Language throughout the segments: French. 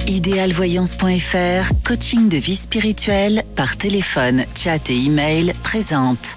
Idéalvoyance.fr, coaching de vie spirituelle par téléphone, chat et email présente.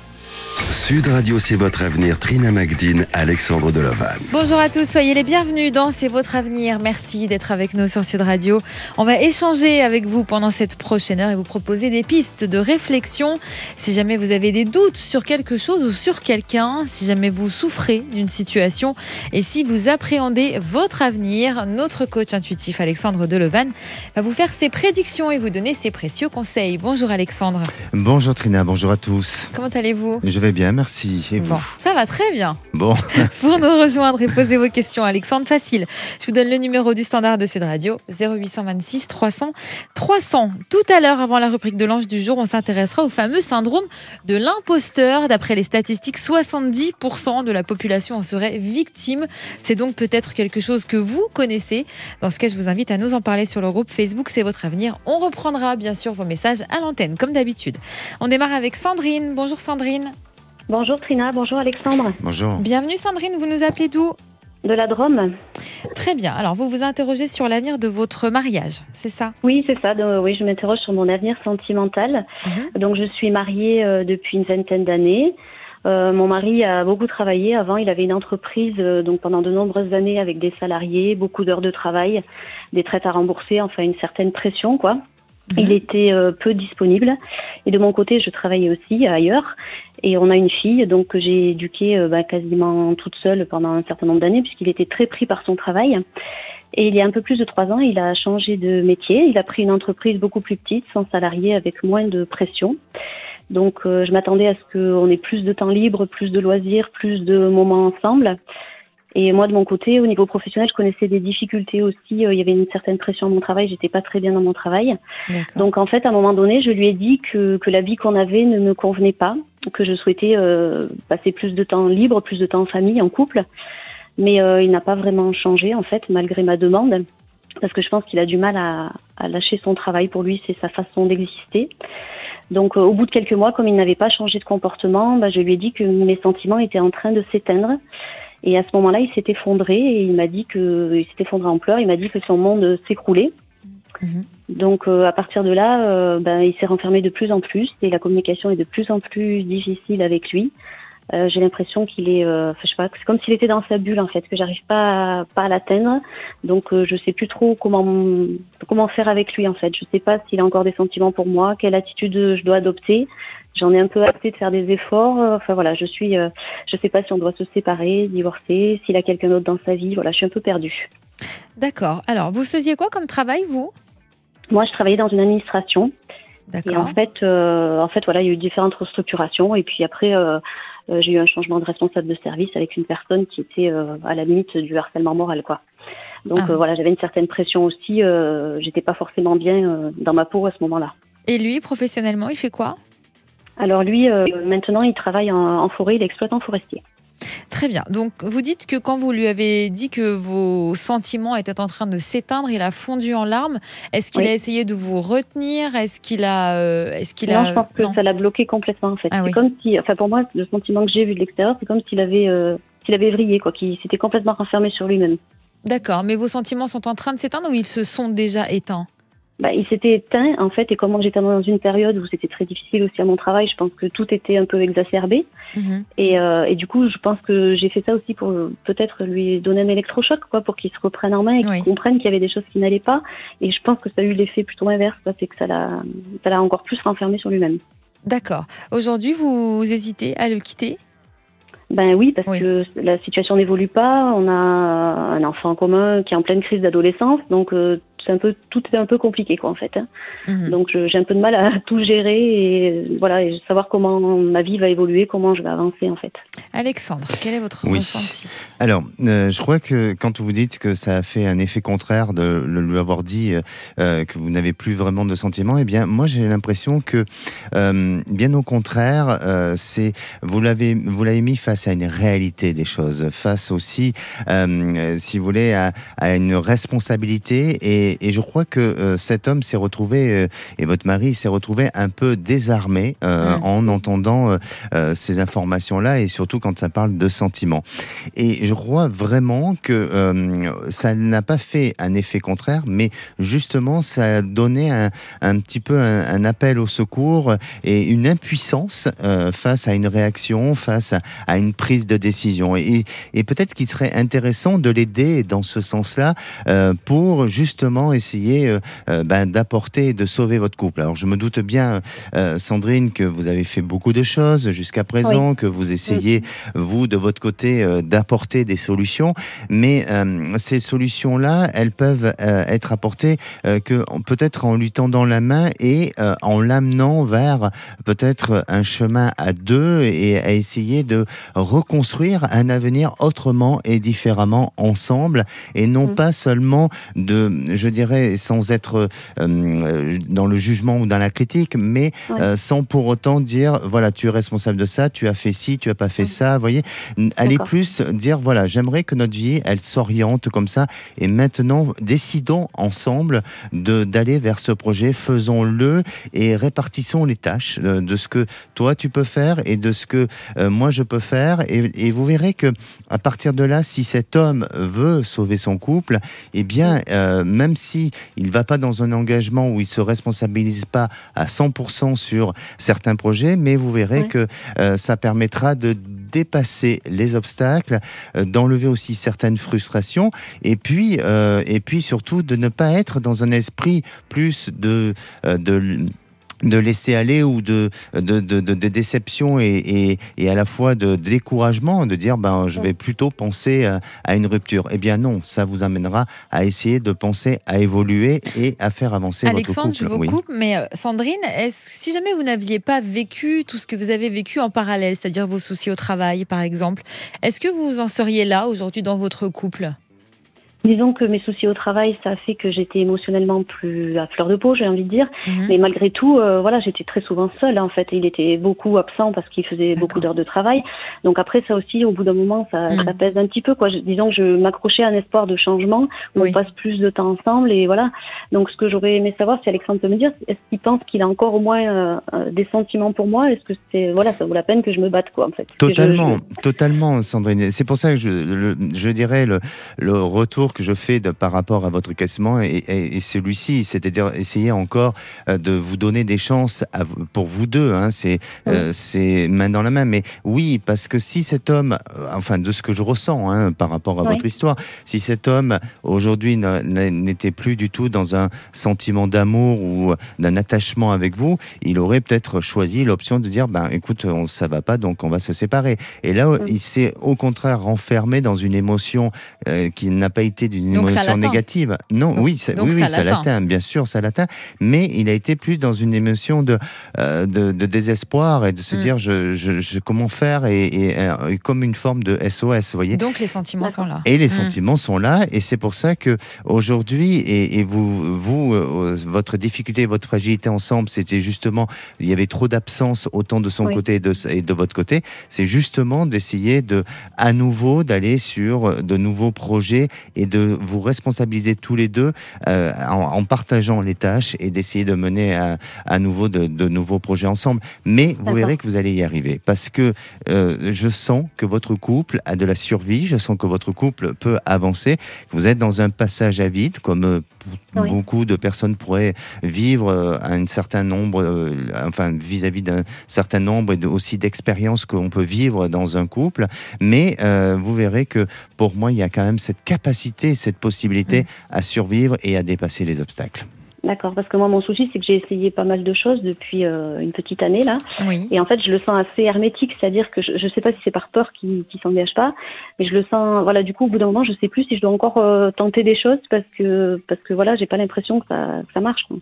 Sud Radio, c'est votre avenir. Trina Magdine, Alexandre Delovan. Bonjour à tous, soyez les bienvenus dans C'est votre avenir. Merci d'être avec nous sur Sud Radio. On va échanger avec vous pendant cette prochaine heure et vous proposer des pistes de réflexion. Si jamais vous avez des doutes sur quelque chose ou sur quelqu'un, si jamais vous souffrez d'une situation et si vous appréhendez votre avenir, notre coach intuitif Alexandre Delovan va vous faire ses prédictions et vous donner ses précieux conseils. Bonjour Alexandre. Bonjour Trina, bonjour à tous. Comment allez-vous ? Je vais bien, merci. Et vous ? Ça va très bien. Bon. Pour nous rejoindre et poser vos questions, Alexandre, facile. Je vous donne le numéro du standard de Sud Radio, 0826 300 300. Tout à l'heure, avant la rubrique de l'ange du jour, on s'intéressera au fameux syndrome de l'imposteur. D'après les statistiques, 70% de la population en serait victime. C'est donc peut-être quelque chose que vous connaissez. Dans ce cas, je vous invite à nous en parler sur le groupe Facebook C'est votre avenir. On reprendra bien sûr vos messages à l'antenne, comme d'habitude. On démarre avec Sandrine. Bonjour Sandrine. Bonjour Trina, bonjour Alexandre. Bonjour. Bienvenue Sandrine, vous nous appelez d'où ? De la Drôme. Très bien, alors vous vous interrogez sur l'avenir de votre mariage, c'est ça ? Oui, c'est ça. Oui, je m'interroge sur mon avenir sentimental. Donc je suis mariée depuis une vingtaine d'années. Mon mari a beaucoup travaillé. Avant, il avait une entreprise donc pendant de nombreuses années avec des salariés, beaucoup d'heures de travail, des traites à rembourser, enfin une certaine pression quoi. Il était peu disponible. Et de mon côté, je travaillais aussi ailleurs. Et on a une fille donc que j'ai éduquée quasiment toute seule pendant un certain nombre d'années puisqu'il était très pris par son travail. Et il y a un peu plus de 3 ans, il a changé de métier. Il a pris une entreprise beaucoup plus petite, sans salariés, avec moins de pression. Donc je m'attendais à ce qu'on ait plus de temps libre, plus de loisirs, plus de moments ensemble. Et moi, de mon côté, au niveau professionnel, je connaissais des difficultés aussi. Il y avait une certaine pression à mon travail. J'étais pas très bien dans mon travail. D'accord. Donc, en fait, à un moment donné, je lui ai dit que la vie qu'on avait ne me convenait pas, que je souhaitais passer plus de temps libre, plus de temps en famille, en couple. Mais il n'a pas vraiment changé, en fait, malgré ma demande. Parce que je pense qu'il a du mal à lâcher son travail. Pour lui, c'est sa façon d'exister. Donc, au bout de quelques mois, comme il n'avait pas changé de comportement, je lui ai dit que mes sentiments étaient en train de s'éteindre. Et à ce moment-là, il s'est effondré et il s'est effondré en pleurs. Il m'a dit que son monde s'écroulait. Donc, à partir de là, il s'est renfermé de plus en plus et la communication est de plus en plus difficile avec lui. J'ai l'impression qu'il est, je sais pas, c'est comme s'il était dans sa bulle en fait, que j'arrive pas à l'atteindre. Donc, je sais plus trop comment faire avec lui en fait. Je sais pas s'il a encore des sentiments pour moi, quelle attitude je dois adopter. J'en ai un peu hâte de faire des efforts. Enfin voilà, je sais pas si on doit se séparer, divorcer, s'il a quelqu'un d'autre dans sa vie. Voilà, je suis un peu perdue. D'accord. Alors, vous faisiez quoi comme travail, vous ? Moi, je travaillais dans une administration. D'accord. Et en fait, voilà, il y a eu différentes restructurations. Et puis après, j'ai eu un changement de responsable de service avec une personne qui était à la limite du harcèlement moral, quoi. Donc voilà, j'avais une certaine pression aussi. J'étais pas forcément bien dans ma peau à ce moment-là. Et lui, professionnellement, il fait quoi ? Alors lui, maintenant, il travaille en forêt, il est exploitant forestier. Très bien. Donc, vous dites que quand vous lui avez dit que vos sentiments étaient en train de s'éteindre, il a fondu en larmes. Est-ce qu'il a essayé de vous retenir ? Non, je pense que ça l'a bloqué complètement, en fait. Ah, c'est oui. comme si, enfin, pour moi, le sentiment que j'ai vu de l'extérieur, c'est comme s'il avait vrillé, quoi, qu'il s'était complètement renfermé sur lui-même. D'accord. Mais vos sentiments sont en train de s'éteindre ou ils se sont déjà éteints ? Il s'était éteint, en fait, et comme moi j'étais dans une période où c'était très difficile aussi à mon travail, je pense que tout était un peu exacerbé. Et du coup, je pense que j'ai fait ça aussi pour peut-être lui donner un électrochoc, quoi, pour qu'il se reprenne en main et qu'il comprenne qu'il y avait des choses qui n'allaient pas. Et je pense que ça a eu l'effet plutôt inverse, c'est que ça l'a encore plus renfermé sur lui-même. D'accord. Aujourd'hui, vous hésitez à le quitter ? Oui, parce que la situation n'évolue pas. On a un enfant en commun qui est en pleine crise d'adolescence, donc tout est un peu compliqué, quoi, en fait. Donc j'ai un peu de mal à tout gérer et voilà, et savoir comment ma vie va évoluer, comment je vais avancer, en fait. Alexandre, quel est votre ressenti ? Alors, je crois que quand vous dites que ça a fait un effet contraire de lui avoir dit que vous n'avez plus vraiment de sentiments, eh bien, moi j'ai l'impression que bien au contraire, vous l'avez mis face à une réalité des choses, face aussi, si vous voulez, à une responsabilité Et je crois que cet homme s'est retrouvé, et votre mari s'est retrouvé un peu désarmé en entendant ces informations-là, et surtout quand ça parle de sentiments. Et je crois vraiment que ça n'a pas fait un effet contraire, mais justement ça a donné un petit peu un appel au secours et une impuissance face à une réaction, face à une prise de décision. Et peut-être qu'il serait intéressant de l'aider dans ce sens-là pour justement essayer d'apporter et de sauver votre couple. Alors je me doute bien, Sandrine, que vous avez fait beaucoup de choses jusqu'à présent, que vous essayez, vous, de votre côté, d'apporter des solutions, mais ces solutions-là, elles peuvent être apportées que peut-être en lui tendant la main et en l'amenant vers peut-être un chemin à deux et à essayer de reconstruire un avenir autrement et différemment ensemble, et non pas seulement je dirais, sans être dans le jugement ou dans la critique, mais sans pour autant dire, voilà, tu es responsable de ça, tu as fait ci, tu as pas fait ça, vous voyez. Aller plus dire, voilà, j'aimerais que notre vie, elle s'oriente comme ça, et maintenant, décidons ensemble d'aller vers ce projet, faisons-le et répartissons les tâches de ce que toi tu peux faire et de ce que moi je peux faire, et vous verrez que à partir de là, si cet homme veut sauver son couple, eh bien, même si il va pas dans un engagement où il se responsabilise pas à 100% sur certains projets, mais vous verrez que ça permettra de dépasser les obstacles, d'enlever aussi certaines frustrations, et puis surtout de ne pas être dans un esprit plus de laisser aller ou de déception et à la fois de découragement, de dire je vais plutôt penser à une rupture. Eh bien non, ça vous amènera à essayer de penser à évoluer et à faire avancer votre couple. Alexandre, je vous coupe, mais Sandrine, si jamais vous n'aviez pas vécu tout ce que vous avez vécu en parallèle, c'est-à-dire vos soucis au travail par exemple, est-ce que vous en seriez là aujourd'hui dans votre couple ? Disons que mes soucis au travail, ça a fait que j'étais émotionnellement plus à fleur de peau, j'ai envie de dire. Mais malgré tout, j'étais très souvent seule, en fait. Il était beaucoup absent parce qu'il faisait beaucoup d'heures de travail. Donc après, ça aussi, au bout d'un moment, ça pèse un petit peu, quoi. Disons que je m'accrochais à un espoir de changement, où on passe plus de temps ensemble, et voilà. Donc ce que j'aurais aimé savoir, si Alexandre peut me dire, est-ce qu'il pense qu'il a encore au moins des sentiments pour moi? Est-ce que ça vaut la peine que je me batte, quoi, en fait? Totalement, Sandrine. C'est pour ça que je dirais le retour que je fais par rapport à votre questionnement et celui-ci, c'est-à-dire essayer encore de vous donner des chances pour vous deux, c'est main dans la main. Mais oui, parce que si cet homme, de ce que je ressens par rapport à votre histoire, si cet homme aujourd'hui n'était plus du tout dans un sentiment d'amour ou d'un attachement avec vous, il aurait peut-être choisi l'option de dire écoute, ça va pas, donc on va se séparer. Et là, il s'est au contraire renfermé dans une émotion qui n'a pas été d'une émotion négative. Non, ça l'atteint, bien sûr, ça l'atteint, mais il a été plus dans une émotion de désespoir et de se dire comment faire et comme une forme de SOS, vous voyez. Donc les sentiments sont là. Et les sentiments sont là, et c'est pour ça que aujourd'hui, et vous, votre difficulté, votre fragilité ensemble, c'était justement, il y avait trop d'absence autant de son côté et de votre côté. C'est justement d'essayer à nouveau d'aller sur de nouveaux projets et de vous responsabiliser tous les deux en partageant les tâches et d'essayer de mener à nouveau de nouveaux projets ensemble. Mais vous verrez que vous allez y arriver, parce que je sens que votre couple a de la survie, je sens que votre couple peut avancer, que vous êtes dans un passage à vide, comme beaucoup de personnes pourraient vivre à un certain nombre, vis-à-vis d'un certain nombre et aussi d'expériences qu'on peut vivre dans un couple. Mais vous verrez que pour moi, il y a quand même cette capacité, cette possibilité à survivre et à dépasser les obstacles. D'accord, parce que moi, mon souci, c'est que j'ai essayé pas mal de choses depuis une petite année, là. Oui. Et en fait, je le sens assez hermétique, c'est-à-dire que je sais pas si c'est par peur qu'il s'engage pas, mais je le sens, du coup, au bout d'un moment, je sais plus si je dois encore tenter des choses parce que j'ai pas l'impression que ça marche, en fait.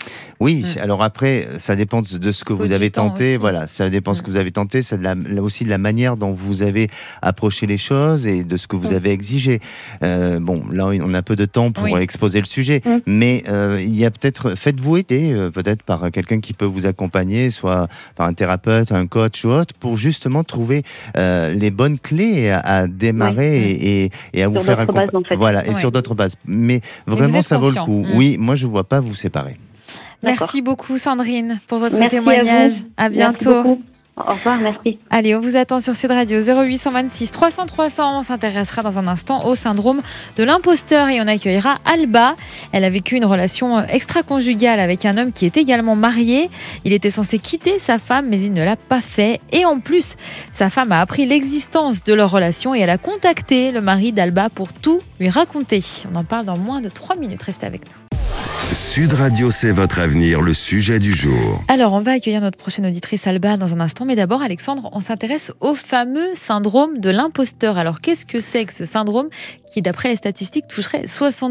Oui, alors après, ça dépend de ce que vous avez tenté. Voilà, ça dépend de ce que vous avez tenté. C'est aussi de la manière dont vous avez approché les choses et de ce que vous avez exigé. Bon, là, on a peu de temps pour exposer le sujet, mais il y a peut-être, faites-vous aider peut-être par quelqu'un qui peut vous accompagner, soit par un thérapeute, un coach ou autre, pour justement trouver les bonnes clés à démarrer et à vous faire accompagner. En fait. Voilà, et sur d'autres bases. Mais vraiment, ça vaut le coup. Oui, moi, je ne vois pas vous séparer. Merci beaucoup Sandrine pour votre témoignage. À bientôt. Au revoir, merci. Allez, on vous attend sur Sud Radio 0826 300 300. On s'intéressera dans un instant au syndrome de l'imposteur et on accueillera Alba. Elle a vécu une relation extra-conjugale avec un homme qui est également marié. Il était censé quitter sa femme, mais il ne l'a pas fait. Et en plus, sa femme a appris l'existence de leur relation et elle a contacté le mari d'Alba pour tout lui raconter. On en parle dans moins de 3 minutes. Restez avec nous. Sud Radio, c'est votre avenir, le sujet du jour. Alors, on va accueillir notre prochaine auditrice Alba dans un instant. Mais d'abord, Alexandre, on s'intéresse au fameux syndrome de l'imposteur. Alors, qu'est-ce que c'est que ce syndrome qui, d'après les statistiques, toucherait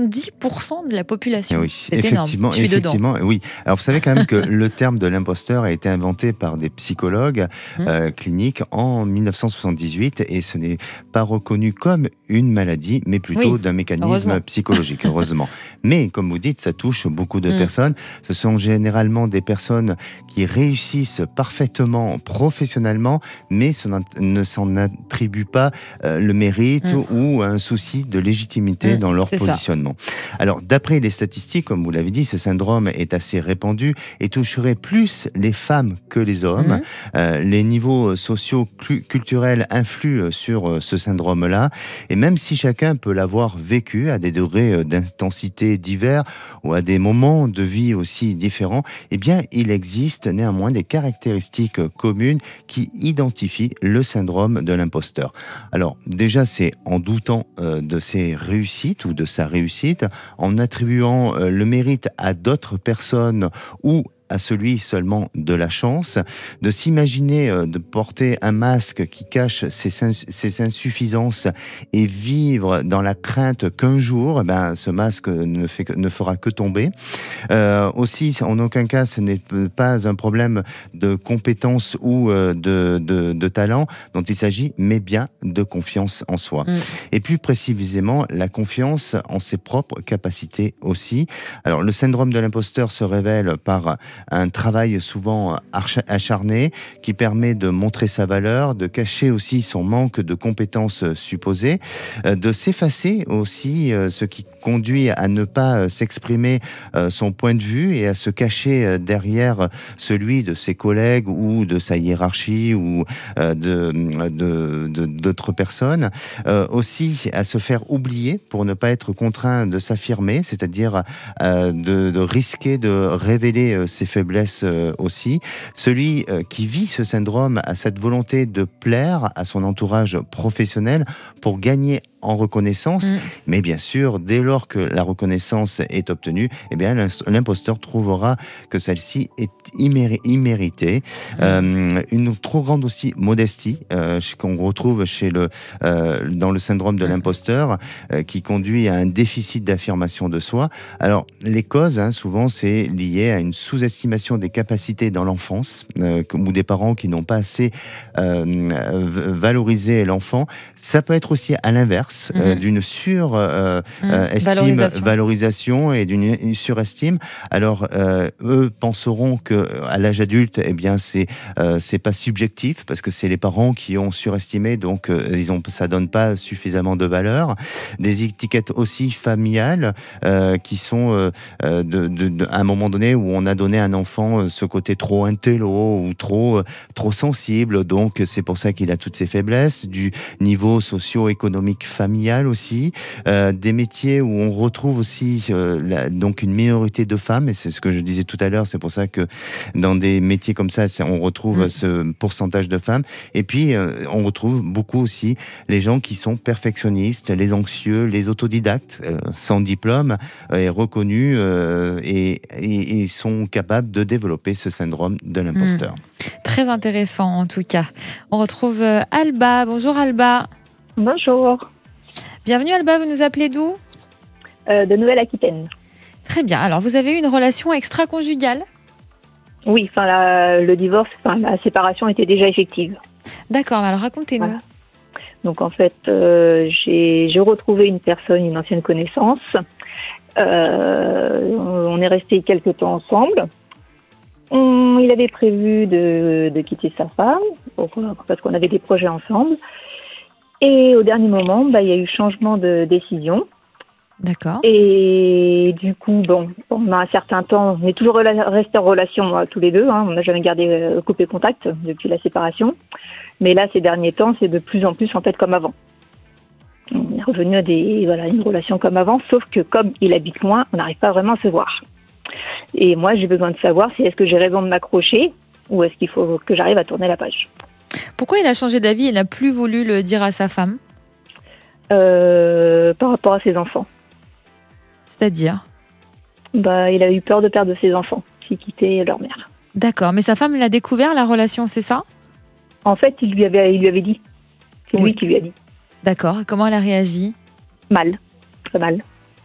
70% de la population? Oui, effectivement, oui. Alors, vous savez quand même que le terme de l'imposteur a été inventé par des psychologues cliniques en 1978 et ce n'est pas reconnu comme une maladie, mais plutôt d'un mécanisme psychologique, heureusement. Mais, comme vous dites, ça touche beaucoup de personnes. Ce sont généralement des personnes qui réussissent parfaitement professionnellement, mais ne s'en attribuent pas le mérite ou un souci de légitimité dans leur positionnement. Alors, d'après les statistiques, comme vous l'avez dit, ce syndrome est assez répandu et toucherait plus les femmes que les hommes. Les niveaux sociaux, culturels influent sur ce syndrome-là. Et même si chacun peut l'avoir vécu à des degrés d'intensité divers ou à des moments de vie aussi différents, eh bien, il existe néanmoins des caractéristiques communes qui identifient le syndrome de l'imposteur. Alors, déjà, c'est en doutant de ses réussites ou de sa réussite, en attribuant le mérite à d'autres personnes ou à celui seulement de la chance, de s'imaginer de porter un masque qui cache ses insuffisances et vivre dans la crainte qu'un jour, ce masque ne fera que tomber. Aussi, en aucun cas, ce n'est pas un problème de compétence ou de talent dont il s'agit, mais bien de confiance en soi. Et plus précisément, la confiance en ses propres capacités aussi. Alors, le syndrome de l'imposteur se révèle par un travail souvent acharné qui permet de montrer sa valeur, de cacher aussi son manque de compétences supposées, de s'effacer aussi, ce qui conduit à ne pas s'exprimer son point de vue et à se cacher derrière celui de ses collègues ou de sa hiérarchie ou d'autres personnes. Aussi à se faire oublier pour ne pas être contraint de s'affirmer, c'est-à-dire de risquer de révéler ses faiblesses aussi. Celui qui vit ce syndrome a cette volonté de plaire à son entourage professionnel pour gagner en reconnaissance, mais bien sûr, dès lors que la reconnaissance est obtenue, eh bien, l'imposteur trouvera que celle-ci est imméritée. Une trop grande aussi modestie qu'on retrouve dans le syndrome de l'imposteur, qui conduit à un déficit d'affirmation de soi. Alors, les causes, souvent, c'est lié à une sous-estimation des capacités dans l'enfance, ou des parents qui n'ont pas assez valorisé l'enfant. Ça peut être aussi à l'inverse, d'une valorisation et d'une surestime. Alors, eux penseront que à l'âge adulte, eh bien, c'est pas subjectif parce que c'est les parents qui ont surestimé, donc ça donne pas suffisamment de valeur. Des étiquettes aussi familiales qui sont à un moment donné où on a donné à un enfant ce côté trop intello ou trop sensible, donc c'est pour ça qu'il a toutes ses faiblesses, du niveau socio-économique familial aussi, des métiers où on retrouve aussi donc une minorité de femmes, et c'est ce que je disais tout à l'heure, c'est pour ça que dans des métiers comme ça, on retrouve ce pourcentage de femmes, et puis on retrouve beaucoup aussi les gens qui sont perfectionnistes, les anxieux, les autodidactes, sans diplôme, et reconnus, et sont capables de développer ce syndrome de l'imposteur. Très intéressant en tout cas. On retrouve Alba. Bonjour Alba. Bonjour. Bienvenue Alba, vous nous appelez d'où ? De Nouvelle-Aquitaine. Très bien. Alors, vous avez eu une relation extra-conjugale ? Oui, le divorce, la séparation était déjà effective. D'accord, alors racontez-nous. Voilà. Donc en fait, j'ai retrouvé une personne, une ancienne connaissance. On est resté quelques temps ensemble. Il avait prévu de quitter sa femme parce qu'on avait des projets ensemble. Et au dernier moment, il y a eu changement de décision. D'accord. Et du coup, pendant un certain temps, on est toujours restés en relation tous les deux. On n'a jamais coupé contact depuis la séparation. Mais là, ces derniers temps, c'est de plus en plus en fait comme avant. On est revenu à une relation comme avant, sauf que comme il habite loin, on n'arrive pas vraiment à se voir. Et moi, j'ai besoin de savoir si est-ce que j'ai raison de m'accrocher ou est-ce qu'il faut que j'arrive à tourner la page. Pourquoi il a changé d'avis et n'a plus voulu le dire à sa femme ? Par rapport à ses enfants. C'est-à-dire ? Il a eu peur de perdre ses enfants s'il quittait leur mère. D'accord, mais sa femme l'a découvert, la relation, c'est ça ? En fait, il lui avait dit. C'est lui qui lui a dit. D'accord, comment elle a réagi ? Mal, très mal.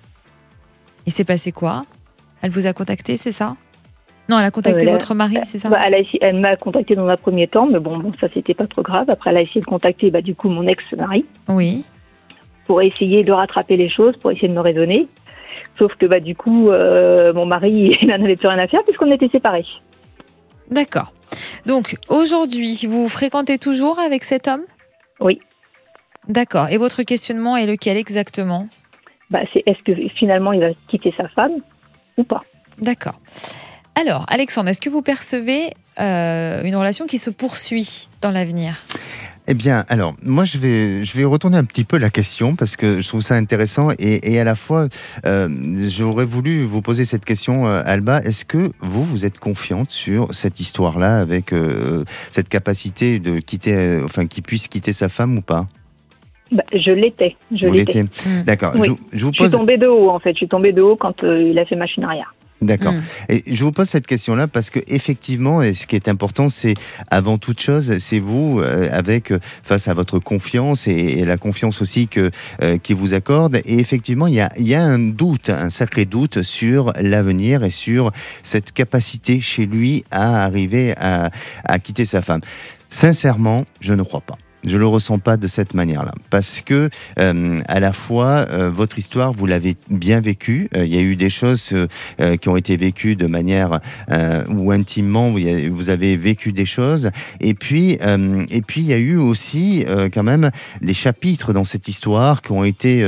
Il s'est passé quoi ? Elle vous a contacté, c'est ça ? Non, elle a contacté votre mari, c'est ça ? Elle m'a contacté dans un premier temps, mais ça c'était pas trop grave. Après, elle a essayé de contacter du coup mon ex-mari. Oui. Pour essayer de rattraper les choses, pour essayer de me raisonner. Sauf que du coup, mon mari, il n'en avait plus rien à faire puisqu'on était séparés. D'accord. Donc, aujourd'hui, vous fréquentez toujours avec cet homme ? Oui. D'accord. Et votre questionnement est lequel exactement ? C'est est-ce que finalement il va quitter sa femme ou pas ? D'accord. Alors, Alexandre, est-ce que vous percevez une relation qui se poursuit dans l'avenir ? Eh bien, alors, moi, je vais retourner un petit peu la question parce que je trouve ça intéressant et à la fois, j'aurais voulu vous poser cette question, Alba. Est-ce que vous êtes confiante sur cette histoire-là avec cette capacité de quitter, qu'il puisse quitter sa femme ou pas ? Je l'étais. Vous l'étiez. D'accord. Oui. Je suis tombée de haut, en fait. Je suis tombée de haut quand il a fait machine arrière. D'accord. Et je vous pose cette question-là parce que effectivement, et ce qui est important, c'est avant toute chose, c'est vous face à votre confiance et la confiance aussi qui vous accorde. Et effectivement, il y a un doute, un sacré doute sur l'avenir et sur cette capacité chez lui à arriver à quitter sa femme. Sincèrement, je ne crois pas. Je le ressens pas de cette manière-là, parce que à la fois votre histoire, vous l'avez bien vécue. Il y a eu des choses qui ont été vécues de manière ou intimement. Vous avez vécu des choses, et puis il y a eu aussi quand même des chapitres dans cette histoire qui ont été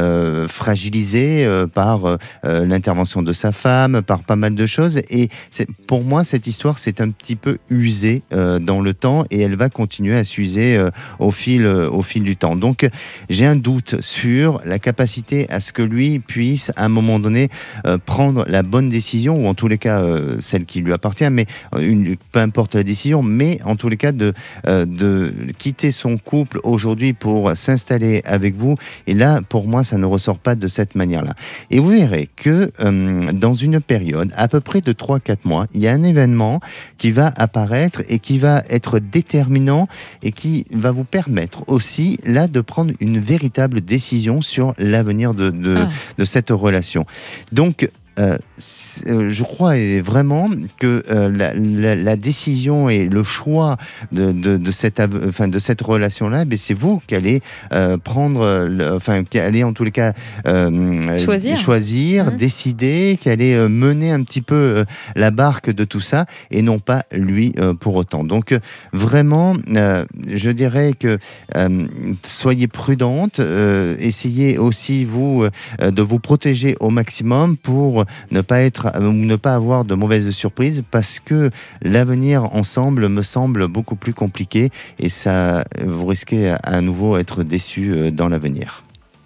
fragilisés par l'intervention de sa femme, par pas mal de choses. Et pour moi, cette histoire s'est un petit peu usée dans le temps, et elle va continuer à s'user au fil du temps. Donc, j'ai un doute sur la capacité à ce que lui puisse, à un moment donné, prendre la bonne décision, ou en tous les cas, celle qui lui appartient, mais peu importe la décision, mais en tous les cas, de quitter son couple aujourd'hui pour s'installer avec vous. Et là, pour moi, ça ne ressort pas de cette manière-là. Et vous verrez que dans une période, à peu près de 3-4 mois, il y a un événement qui va apparaître et qui va être déterminant et qui va vous permettre aussi là de prendre une véritable décision sur l'avenir de cette relation. Donc je crois vraiment que la décision et le choix de cette relation-là, c'est vous qui allez prendre, qui allez en tous les cas choisir, décider, qui allez mener un petit peu la barque de tout ça, et non pas lui pour autant. Donc vraiment, je dirais que soyez prudente, essayez aussi vous de vous protéger au maximum pour ne pas avoir de mauvaises surprises, parce que l'avenir ensemble me semble beaucoup plus compliqué, et ça, vous risquez à nouveau être déçus dans l'avenir.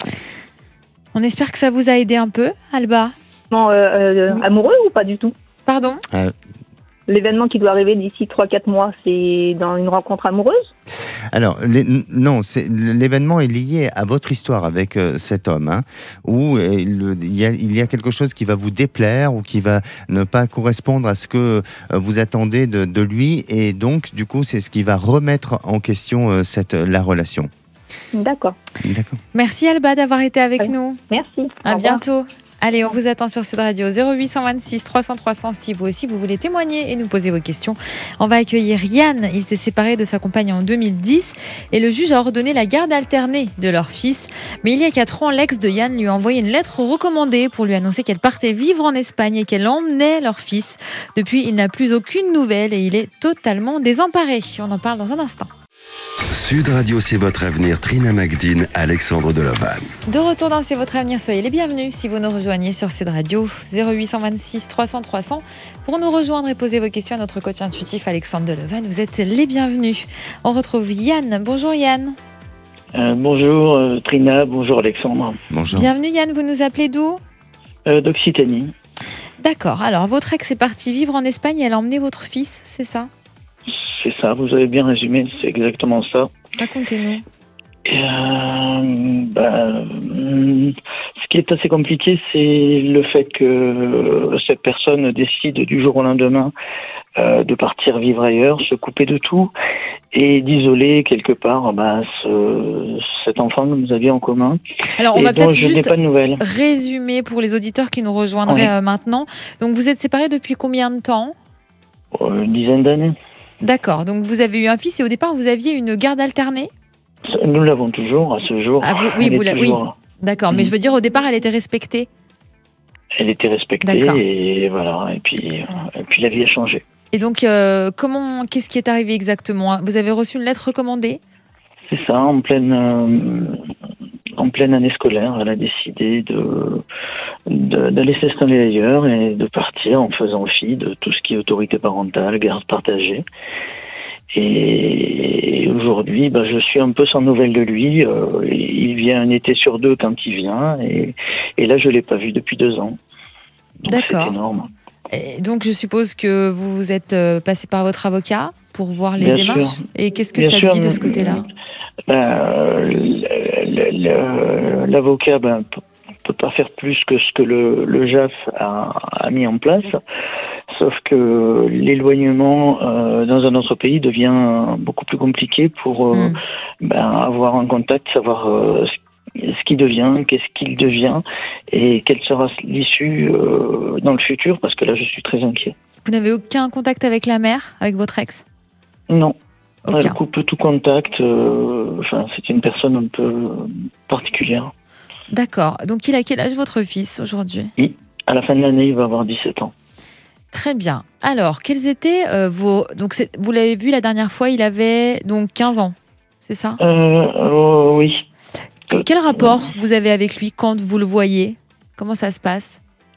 On espère que ça vous a aidé un peu, Alba. Amoureux ou pas du tout ? Pardon ? L'événement qui doit arriver d'ici 3-4 mois, c'est dans une rencontre amoureuse ? Alors, non, l'événement est lié à votre histoire avec cet homme, où il y a quelque chose qui va vous déplaire ou qui va ne pas correspondre à ce que vous attendez de lui, et donc, du coup, c'est ce qui va remettre en question la relation. D'accord. Merci Alba d'avoir été avec nous. Merci. À bientôt. Allez, on vous attend sur Sud Radio 0826 300 300 si vous aussi vous voulez témoigner et nous poser vos questions. On va accueillir Yann. Il s'est séparé de sa compagne en 2010 et le juge a ordonné la garde alternée de leur fils. Mais il y a 4 ans, l'ex de Yann lui a envoyé une lettre recommandée pour lui annoncer qu'elle partait vivre en Espagne et qu'elle emmenait leur fils. Depuis, il n'a plus aucune nouvelle et il est totalement désemparé. On en parle dans un instant. Sud Radio, c'est votre avenir. Trina Magdine, Alexandre Delovan. De retour dans C'est votre avenir, soyez les bienvenus si vous nous rejoignez sur Sud Radio 0826 300 300 pour nous rejoindre et poser vos questions à notre coach intuitif Alexandre Delovan. Vous êtes les bienvenus. On retrouve Yann. Bonjour Yann. Bonjour Trina, bonjour Alexandre. Bonjour. Bienvenue Yann, vous nous appelez d'où? D'Occitanie. D'accord, alors votre ex est partie vivre en Espagne et elle a emmené votre fils, c'est ça? C'est ça, vous avez bien résumé, c'est exactement ça. Racontez-nous. Ce qui est assez compliqué, c'est le fait que cette personne décide du jour au lendemain de partir vivre ailleurs, se couper de tout et d'isoler quelque part cet enfant que nous avions en commun. Alors on va peut-être je n'ai juste pas de nouvelles. résumer pour les auditeurs qui nous rejoindraient maintenant. Donc vous êtes séparés depuis combien de temps? Une dizaine d'années. D'accord, donc vous avez eu un fils et au départ vous aviez une garde alternée? Nous l'avons toujours à ce jour. Ah, oui, d'accord, mais je veux dire au départ elle était respectée? Elle était respectée. D'accord. Et voilà, et puis la vie a changé. Et donc qu'est-ce qui est arrivé exactement? Vous avez reçu une lettre recommandée? C'est ça, en pleine année scolaire, elle a décidé d'aller s'installer ailleurs et de partir en faisant fi de tout ce qui est autorité parentale, garde partagée. Et aujourd'hui, je suis un peu sans nouvelles de lui. Il vient un été sur 2 quand il vient, et là je l'ai pas vu depuis 2 ans. Donc d'accord. C'est énorme. Et donc je suppose que vous êtes passé par votre avocat pour voir les démarches. Sûr. Et qu'est-ce que ça dit de ce côté-là? L'avocat peut pas faire plus que ce que le JAF a mis en place, sauf que l'éloignement dans un autre pays devient beaucoup plus compliqué pour avoir un contact, savoir ce qu'il devient, qu'est-ce qu'il devient et quelle sera l'issue dans le futur, parce que là je suis très inquiet. Vous n'avez aucun contact avec la mère, avec votre ex? Non. Elle coupe tout contact. C'est une personne un peu particulière. D'accord. Donc, il a quel âge votre fils aujourd'hui? À la fin de l'année, il va avoir 17 ans. Très bien. Alors, quels étaient vos... Donc, vous l'avez vu la dernière fois, il avait donc 15 ans, c'est ça? Oui. Quel rapport vous avez avec lui quand vous le voyez? Comment ça se passe?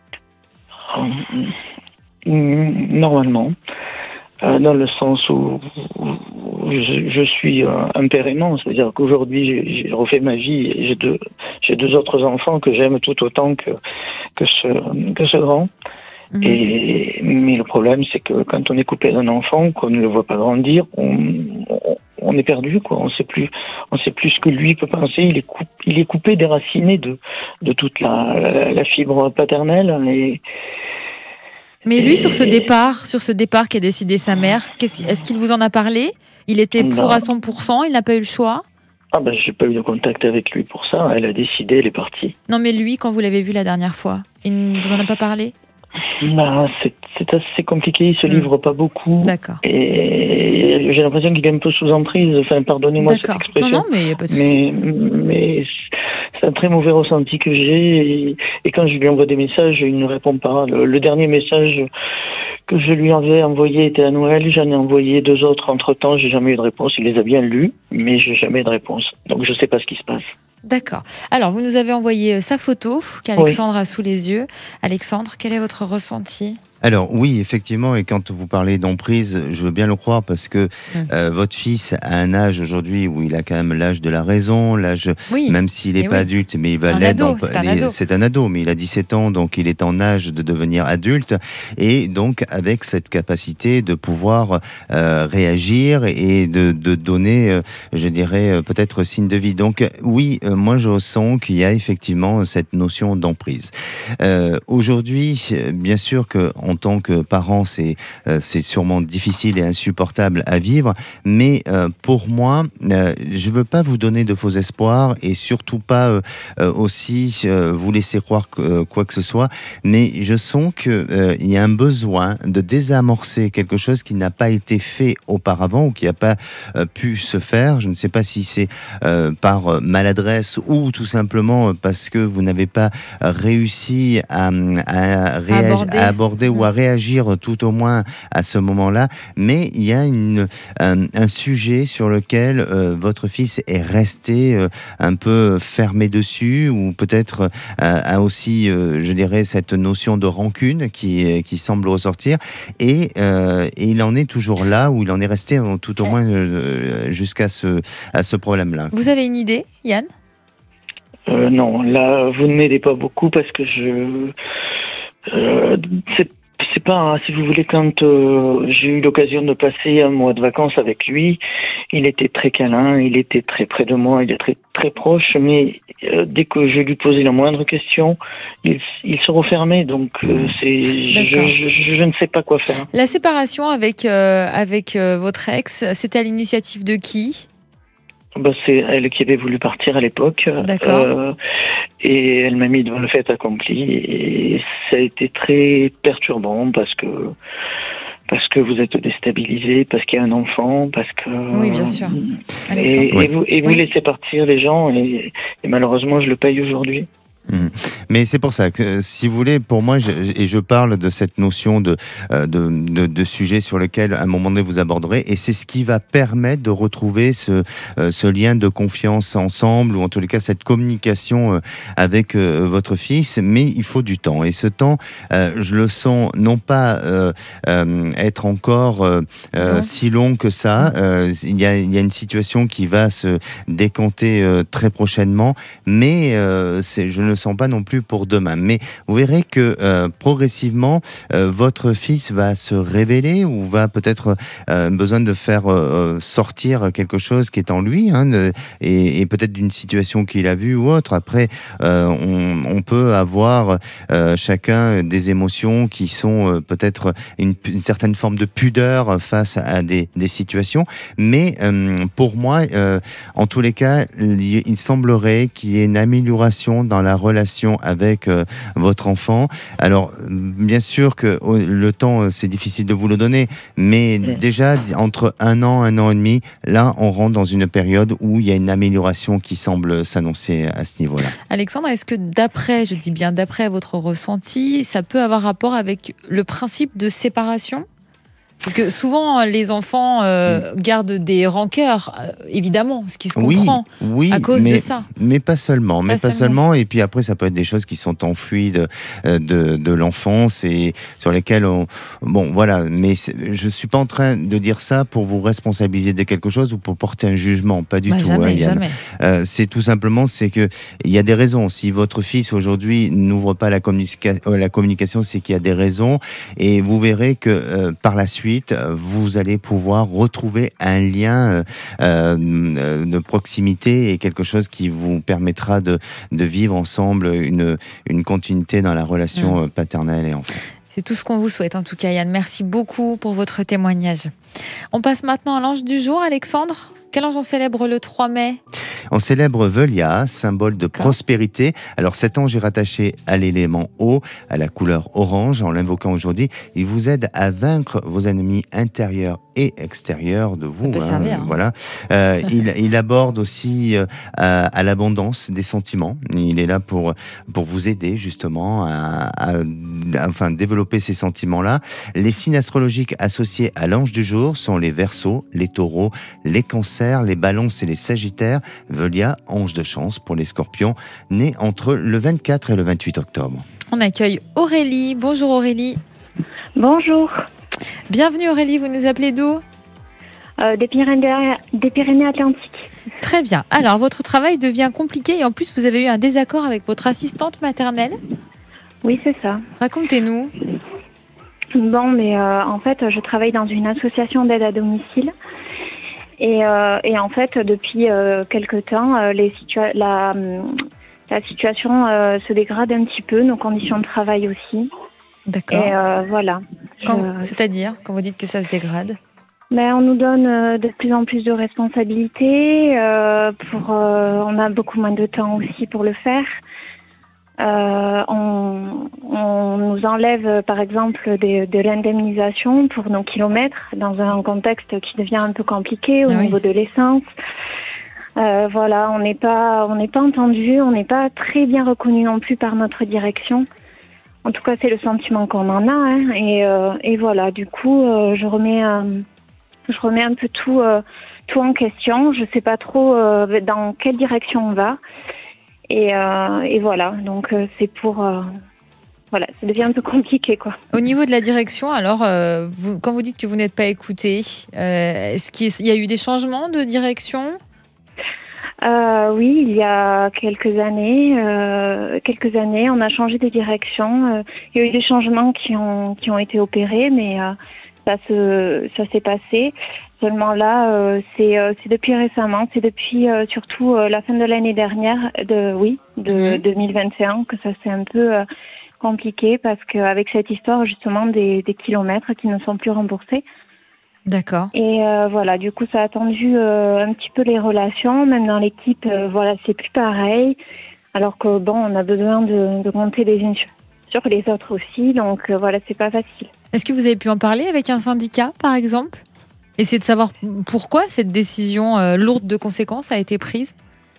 Normalement. Dans le sens où je suis un père aimant, c'est-à-dire qu'aujourd'hui j'ai refait ma vie et j'ai deux autres enfants que j'aime tout autant que ce grand. Mais le problème, c'est que quand on est coupé d'un enfant, qu'on ne le voit pas grandir, on est perdu, quoi. On sait plus ce que lui peut penser. Il est coupé, déraciné de toute la fibre paternelle. Mais lui, sur ce départ qu'a décidé sa mère, est-ce qu'il vous en a parlé? Il était pour à 100%, il n'a pas eu le choix? J'ai pas eu de contact avec lui pour ça. Elle a décidé, elle est partie. Non, mais lui, quand vous l'avez vu la dernière fois, il ne vous en a pas parlé? C'est assez compliqué, il se livre pas beaucoup. D'accord. Et j'ai l'impression qu'il est un peu sous emprise. Enfin, pardonnez-moi cette expression. Non, mais il n'y a pas de souci. Mais c'est un très mauvais ressenti que j'ai. Et quand je lui envoie des messages, il ne répond pas. Le dernier message que je lui avais envoyé était à Noël. J'en ai envoyé 2 autres entre-temps. J'ai jamais eu de réponse. Il les a bien lus, mais j'ai jamais eu de réponse. Donc je sais pas ce qui se passe. D'accord. Alors, vous nous avez envoyé sa photo qu'Alexandre a sous les yeux. Alexandre, quel est votre ressenti ? Alors oui, effectivement, et quand vous parlez d'emprise, je veux bien le croire parce que votre fils a un âge aujourd'hui où il a quand même l'âge de la raison, l'âge, même s'il n'est pas adulte, mais il va l'être. C'est un ado, mais il a 17 ans, donc il est en âge de devenir adulte, et donc avec cette capacité de pouvoir réagir et de donner, je dirais, peut-être signe de vie. Donc oui, moi je sens qu'il y a effectivement cette notion d'emprise. Aujourd'hui, bien sûr qu'on en tant que parent, c'est sûrement difficile et insupportable à vivre. Mais pour moi, je veux pas vous donner de faux espoirs et surtout pas aussi vous laisser croire quoi que ce soit. Mais je sens que il y a un besoin de désamorcer quelque chose qui n'a pas été fait auparavant ou qui n'a pas pu se faire. Je ne sais pas si c'est par maladresse ou tout simplement parce que vous n'avez pas réussi à aborder ou à réagir tout au moins à ce moment-là. Mais il y a un sujet sur lequel votre fils est resté un peu fermé dessus ou peut-être a aussi, je dirais, cette notion de rancune qui semble ressortir et il en est toujours là ou il en est resté tout au moins jusqu'à ce problème-là. Vous avez une idée, Yann ? Non, là, vous ne m'aidez pas beaucoup parce que c'est pas, si vous voulez, quand j'ai eu l'occasion de passer un mois de vacances avec lui, il était très câlin, il était très près de moi, il est très, très proche, mais dès que je lui posais la moindre question, il se refermait, donc je ne sais pas quoi faire. La séparation avec votre ex, c'était à l'initiative de qui ? C'est elle qui avait voulu partir à l'époque. D'accord. Et elle m'a mis devant le fait accompli. Et ça a été très perturbant parce que vous êtes déstabilisé, parce qu'il y a un enfant, parce que... Oui, bien sûr. Et vous laissez partir les gens et malheureusement, je le paye aujourd'hui. Mais c'est pour ça que, si vous voulez, pour moi, je parle de cette notion de sujet sur lequel, à un moment donné, vous aborderez, et c'est ce qui va permettre de retrouver ce lien de confiance ensemble, ou en tous les cas, cette communication avec votre fils, mais il faut du temps. Et ce temps, je le sens non pas être encore si long que ça. Il y a une situation qui va se décanter très prochainement, mais je ne le sens pas non plus pour demain. Mais vous verrez que progressivement, votre fils va se révéler ou va peut-être besoin de faire sortir quelque chose qui est en lui, et peut-être d'une situation qu'il a vue ou autre. Après, on peut avoir chacun des émotions qui sont peut-être une certaine forme de pudeur face à des situations. Mais pour moi, en tous les cas, il semblerait qu'il y ait une amélioration dans la relation avec votre enfant. Alors, bien sûr que le temps, c'est difficile de vous le donner, mais déjà, entre 1 an et demi, là, on rentre dans une période où il y a une amélioration qui semble s'annoncer à ce niveau-là. Alexandre, est-ce que je dis bien d'après votre ressenti, ça peut avoir rapport avec le principe de séparation ? Parce que souvent, les enfants gardent des rancœurs, évidemment, ce qui se comprend, à cause de ça. Mais pas seulement. Et puis après, ça peut être des choses qui sont enfouies de l'enfance et sur lesquelles mais je suis pas en train de dire ça pour vous responsabiliser de quelque chose ou pour porter un jugement. Pas du tout. Jamais. C'est tout simplement, c'est que il y a des raisons. Si votre fils aujourd'hui n'ouvre pas la communication, c'est qu'il y a des raisons. Et vous verrez que par la suite, vous allez pouvoir retrouver un lien de proximité et quelque chose qui vous permettra de vivre ensemble une continuité dans la relation paternelle et enfant. C'est tout ce qu'on vous souhaite en tout cas, Yann. Merci beaucoup pour votre témoignage. On passe maintenant à l'ange du jour, Alexandre. Quel ange on célèbre le 3 mai ? On célèbre Velia, symbole de prospérité. Alors cet ange est rattaché à l'élément eau, à la couleur orange. En l'invoquant aujourd'hui, il vous aide à vaincre vos ennemis intérieurs et extérieurs de vous. Ça peut servir. Voilà. Il aborde aussi à l'abondance des sentiments. Il est là pour vous aider justement à développer ces sentiments-là. Les signes astrologiques associés à l'ange du jour sont les Verseaux, les Taureaux, les Cancers, les Balances et les Sagittaires. Velia, ange de chance pour les Scorpions, nés entre le 24 et le 28 octobre. On accueille Aurélie. Bonjour Aurélie. Bonjour. Bienvenue Aurélie, vous nous appelez d'où ? Des Pyrénées-Atlantiques. Très bien. Alors, votre travail devient compliqué et en plus, vous avez eu un désaccord avec votre assistante maternelle ? Oui, c'est ça. Racontez-nous. En fait, je travaille dans une association d'aide à domicile. Et en fait, depuis quelque temps, la situation se dégrade un petit peu, nos conditions de travail aussi. D'accord. Et voilà. C'est-à-dire, quand vous dites que ça se dégrade? On nous donne de plus en plus de responsabilités. On a beaucoup moins de temps aussi pour le faire. On nous enlève, par exemple, de l'indemnisation pour nos kilomètres dans un contexte qui devient un peu compliqué au niveau de l'essence. Voilà, on n'est pas entendu, on n'est pas très bien reconnu non plus par notre direction. En tout cas, c'est le sentiment qu'on en a. Hein. Et voilà, du coup, je remets un peu tout en question. Je sais pas trop dans quelle direction on va. Et voilà, donc c'est pour... voilà, ça devient un peu compliqué, quoi. Au niveau de la direction, alors, quand vous dites que vous n'êtes pas écouté, est-ce qu'il y a eu des changements de direction ? Oui, il y a quelques années, on a changé de direction. Il y a eu des changements qui ont été opérés, mais ça s'est passé. Seulement là, c'est depuis récemment, c'est depuis surtout la fin de l'année dernière, de 2021, que ça s'est un peu compliqué parce qu'avec cette histoire justement des kilomètres qui ne sont plus remboursés. D'accord. Et voilà, du coup, ça a tendu un petit peu les relations, même dans l'équipe. Voilà, c'est plus pareil. Alors que bon, on a besoin de compter les unes sur les autres aussi. Donc voilà, c'est pas facile. Est-ce que vous avez pu en parler avec un syndicat, par exemple ? Essayer de savoir pourquoi cette décision lourde de conséquences a été prise ?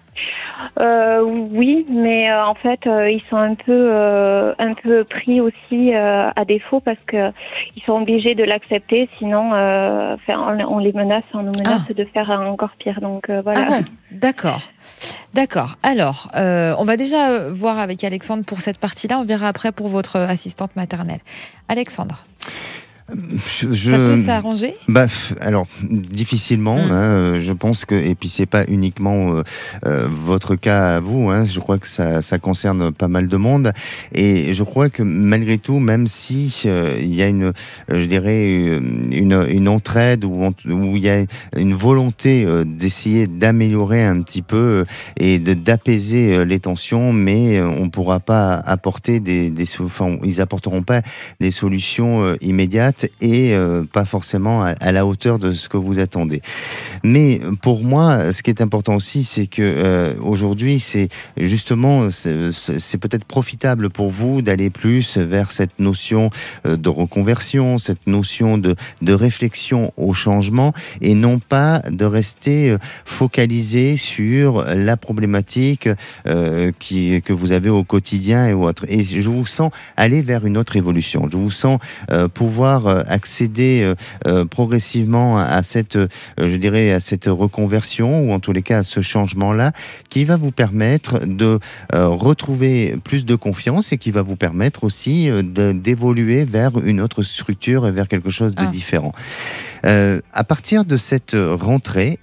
Oui, mais en fait, ils sont un peu pris aussi à défaut parce que ils sont obligés de l'accepter, sinon, on nous menace de faire encore pire. Donc voilà. Ah bon, d'accord. Alors, on va déjà voir avec Alexandre pour cette partie-là. On verra après pour votre assistante maternelle. Alexandre. Ça peut s'arranger ? Alors difficilement. Je pense que, et puis c'est pas uniquement votre cas à vous. Je crois que ça concerne pas mal de monde. Et je crois que malgré tout, même si il y a une entraide où il y a une volonté d'essayer d'améliorer un petit peu et d'apaiser les tensions, mais on pourra pas apporter ils apporteront pas des solutions immédiates. Et pas forcément à la hauteur de ce que vous attendez. Mais pour moi, ce qui est important aussi, c'est que aujourd'hui, c'est justement, c'est peut-être profitable pour vous d'aller plus vers cette notion de reconversion, cette notion de réflexion au changement, et non pas de rester focalisé sur la problématique que vous avez au quotidien et autres. Et je vous sens aller vers une autre évolution. Je vous sens pouvoir accéder progressivement à cette reconversion, ou en tous les cas à ce changement-là, qui va vous permettre de retrouver plus de confiance et qui va vous permettre aussi d'évoluer vers une autre structure et vers quelque chose de différent. À partir de cette rentrée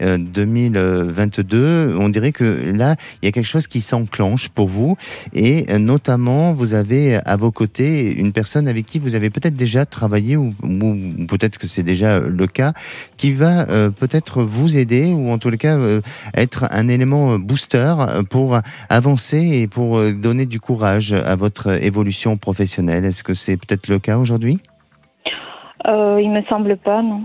2022, on dirait que là, il y a quelque chose qui s'enclenche pour vous, et notamment, vous avez à vos côtés une personne avec qui vous avez peut-être déjà travaillé, ou peut-être que c'est déjà le cas, qui va peut-être vous aider, ou en tous les cas être un élément booster pour avancer et pour donner du courage à votre évolution professionnelle. Est-ce que c'est peut-être le cas aujourd'hui ? Il me semble pas, non.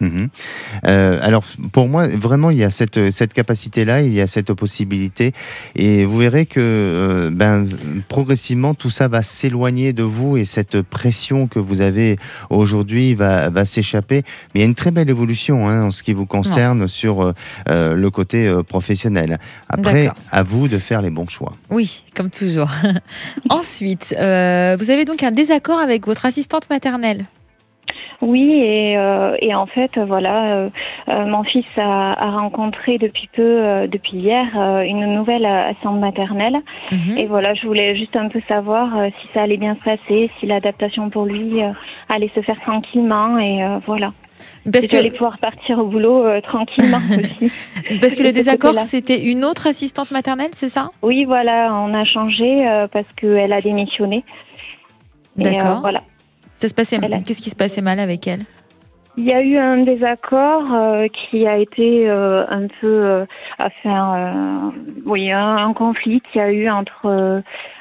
Alors pour moi vraiment il y a cette capacité-là, il y a cette possibilité, et vous verrez que progressivement tout ça va s'éloigner de vous, et cette pression que vous avez aujourd'hui va s'échapper. Mais il y a une très belle évolution en ce qui vous concerne sur le côté professionnel. Après, à vous de faire les bons choix. Oui, comme toujours. Ensuite, vous avez donc un désaccord avec votre assistante maternelle. Oui, et en fait, voilà, mon fils a rencontré depuis hier, une nouvelle assistante maternelle. Et voilà, je voulais juste un peu savoir si ça allait bien se passer, si l'adaptation pour lui allait se faire tranquillement, et voilà. Parce que j'allais pouvoir partir au boulot tranquillement aussi. Parce que le désaccord, c'était une autre assistante maternelle, c'est ça ? Oui, voilà, on a changé parce qu'elle a démissionné. D'accord. Voilà. Ça se passait mal. Qu'est-ce qui se passait mal avec elle ? Il y a eu un désaccord qui a été un peu un conflit qu'il y a eu entre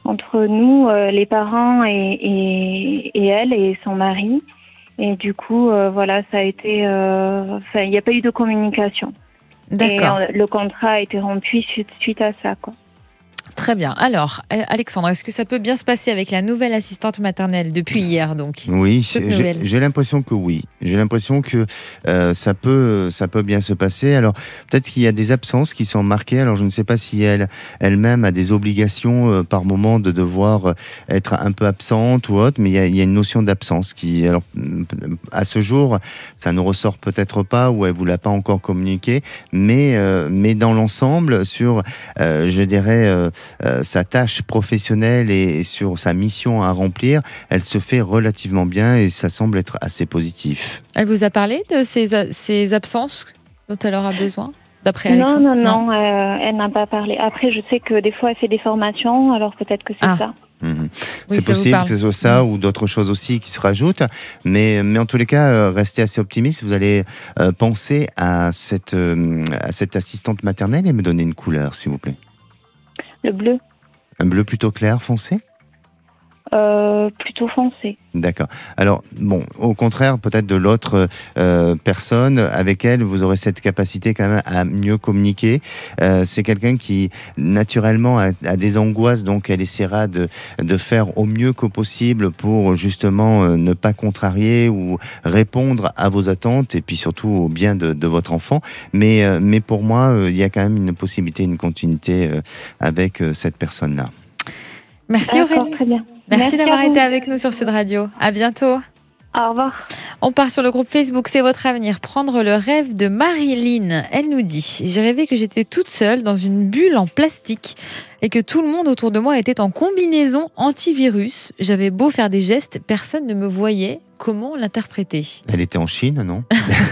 entre nous, les parents et elle et son mari. Et du coup, voilà, ça a été... il n'y a pas eu de communication. D'accord. Et le contrat a été rompu suite à ça, quoi. Très bien. Alors, Alexandre, est-ce que ça peut bien se passer avec la nouvelle assistante maternelle depuis hier, donc? Oui, j'ai l'impression que oui. J'ai l'impression que ça peut bien se passer. Alors, peut-être qu'il y a des absences qui sont marquées. Alors, je ne sais pas si elle-même a des obligations par moment de devoir être un peu absente ou autre, mais il y a une notion d'absence qui, alors, à ce jour, ça ne ressort peut-être pas ou elle vous l'a pas encore communiqué, mais dans l'ensemble, sur, je dirais, sa tâche professionnelle et sur sa mission à remplir, elle se fait relativement bien et ça semble être assez positif. Elle vous a parlé de ces absences dont elle aura besoin, d'après Alexandre? Non, elle n'a pas parlé. Après, je sais que des fois, elle fait des formations, alors peut-être que c'est ça. Mmh. C'est possible que ce soit ça ou d'autres choses aussi qui se rajoutent, mais en tous les cas, restez assez optimiste. Vous allez penser à cette assistante maternelle et me donner une couleur, s'il vous plaît. Le bleu. Un bleu plutôt clair, foncé? Plutôt foncé. D'accord. Alors, bon, au contraire, peut-être de l'autre personne, avec elle, vous aurez cette capacité quand même à mieux communiquer. C'est quelqu'un qui, naturellement, a des angoisses, donc elle essaiera de faire au mieux que possible pour, justement, ne pas contrarier ou répondre à vos attentes et puis surtout au bien de votre enfant. Mais pour moi, il y a quand même une possibilité, une continuité avec cette personne-là. Merci Aurélie. Très bien. Merci d'avoir été avec nous sur Sud Radio. À bientôt. Au revoir. On part sur le groupe Facebook C'est votre avenir. Prendre le rêve de Marilyn. Elle nous dit: j'ai rêvé que j'étais toute seule dans une bulle en plastique et que tout le monde autour de moi était en combinaison antivirus. J'avais beau faire des gestes, personne ne me voyait. Comment l'interpréter? Elle était en Chine, non?